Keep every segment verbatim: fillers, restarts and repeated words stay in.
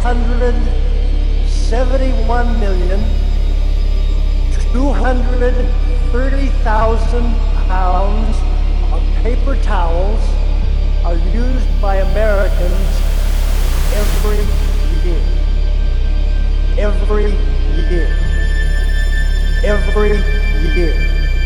hundred seventy-one million, two hundred thirty thousand pounds of paper towels are used by Americans every year. Every year. Every year.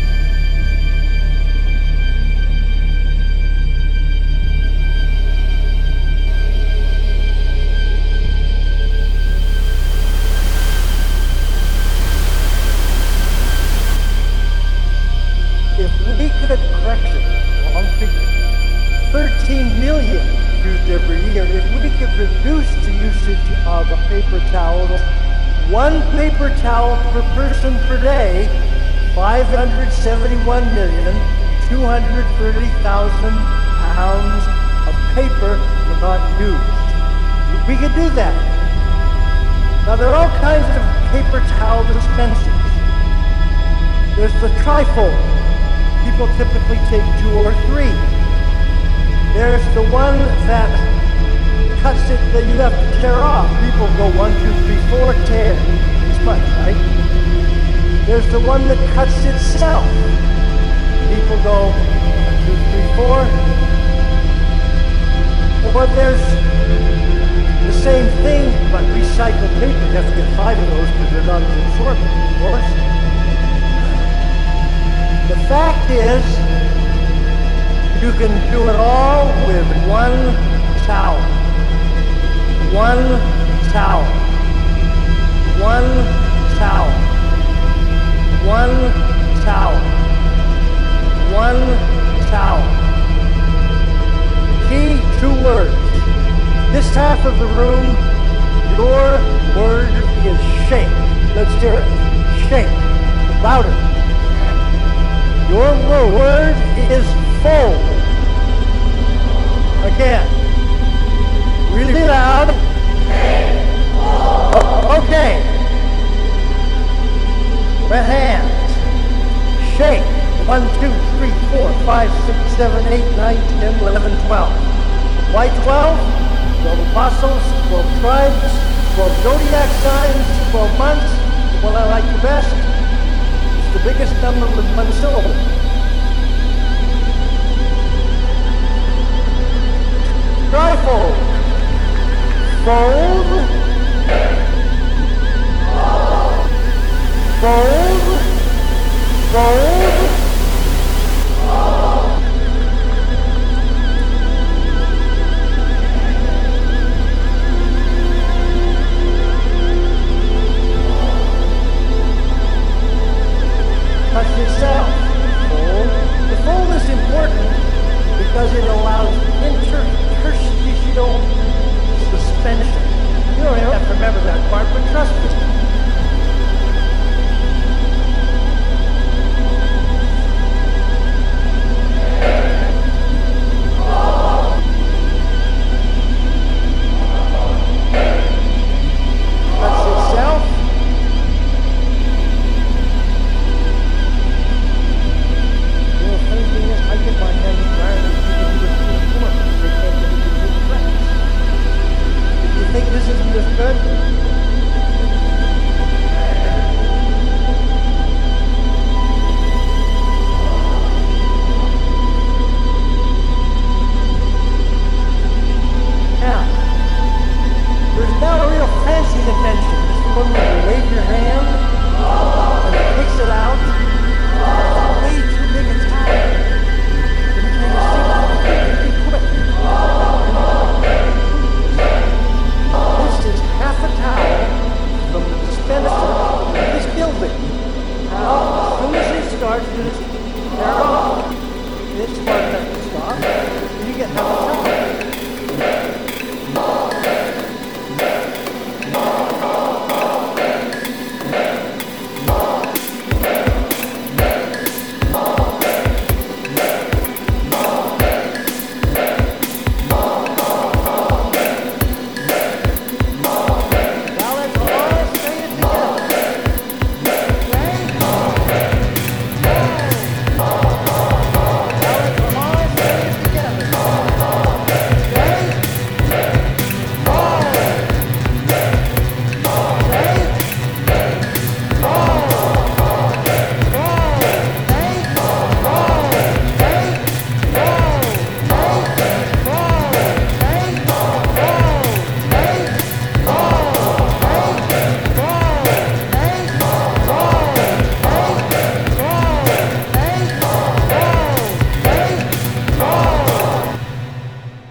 If we could correction, wrong figure, thirteen million used every year, if we could reduce the usage of a paper towel, one paper towel per person per day, five hundred seventy-one million, two hundred thirty thousand pounds of paper were not used. We could do that. Now there are all kinds of paper towel dispensers. There's the trifold. People typically take two or three. There's the one that cuts it that you have to tear off. People go one, two, three, four, tear. It's much, right? There's the one that cuts itself. People go one, two, three, four. Or there's the same thing, but recycled paper. You have to get five of those because they're not as absorbent, of course. The fact is, you can do it all with one towel. One towel. One towel. One towel. One towel. Key, two words. This half of the room, your word is shake. Let's hear it. Shake. Louder. Your word is fold. Again. Really loud. Oh, okay. Wet hands. Shake. One, two, three, four, five, six, seven, eight, nine, ten, eleven, twelve. Why twelve? twelve apostles, twelve tribes, twelve zodiac signs, twelve months. The one I like the best. It's the biggest number with one syllable. Trifold. Fold. Fold. Fold. Touch yourself. Fold. The fold is important because it allows interstitial suspension. You don't have to remember that part, but trust me. Touch yourself. The funny thing is, I get my hands tired and people do this to the floor. They can't get it to do correct. If you think this isn't as good, now, there's now a real fancy invention. This is one